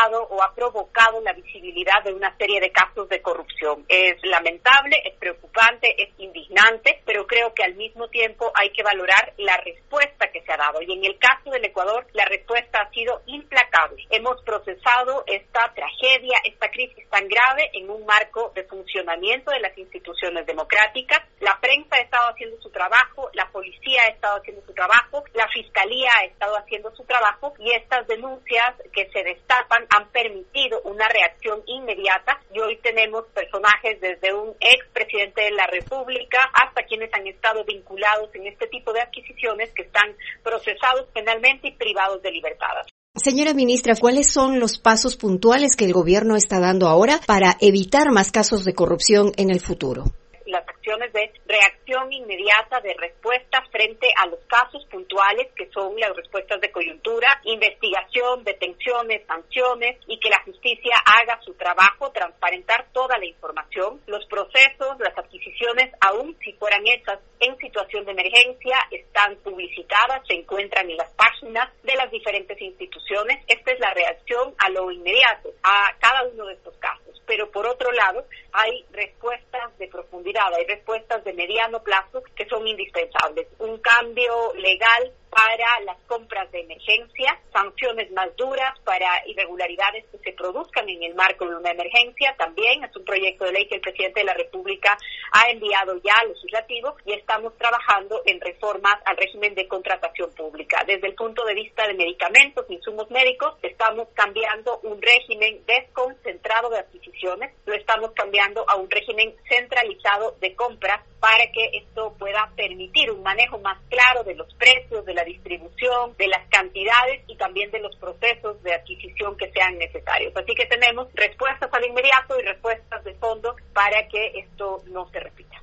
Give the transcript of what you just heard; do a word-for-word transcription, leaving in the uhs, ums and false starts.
causado o ha provocado la visibilidad de una serie de casos de corrupción. Es lamentable, es preocupante, es indignante, pero creo que al mismo tiempo hay que valorar la respuesta que se ha dado. Y en el caso del Ecuador, la respuesta ha sido implacable. Hemos procesado esta tragedia, esta crisis tan grave en un marco de funcionamiento de las instituciones democráticas. La prensa ha estado haciendo su trabajo, la policía ha estado haciendo su trabajo, la fiscalía ha estado haciendo su trabajo y estas denuncias que se destapan han permitido una reacción inmediata y hoy tenemos personajes desde un expresidente de la República hasta quienes han estado vinculados en este tipo de adquisiciones que están procesados penalmente y privados de libertad. Señora ministra, ¿cuáles son los pasos puntuales que el gobierno está dando ahora para evitar más casos de corrupción en el futuro? Las acciones de reacción inmediata, de respuesta frente a los casos puntuales que son las respuestas de coyuntura, investigación, detenciones, sanciones y que la justicia haga su trabajo, transparentar toda la información. Los procesos, las adquisiciones, aún si fueran hechas en situación de emergencia, están publicitadas, se encuentran en las páginas de las diferentes instituciones. Esta es la reacción a lo inmediato, a cada uno de estos casos. Pero por otro lado, hay respuestas de profundidad, hay respuestas de mediano plazo que son indispensables. Un cambio legal para las compras de emergencia, sanciones más duras para irregularidades que se produzcan en el marco de una emergencia. También es un proyecto de ley que el presidente de la República ha enviado ya al legislativo y estamos trabajando en reformas al régimen de contratación pública. Desde el punto de vista de medicamentos, insumos médicos, estamos cambiando un régimen desconcentrado de adquisiciones, lo estamos cambiando a un régimen centralizado de compras para que esto pueda permitir un manejo más claro de los precios, de la distribución, de las cantidades y también de los procesos de adquisición que sean necesarios. Así que tenemos respuestas al inmediato y respuestas de fondo para que esto no se repita.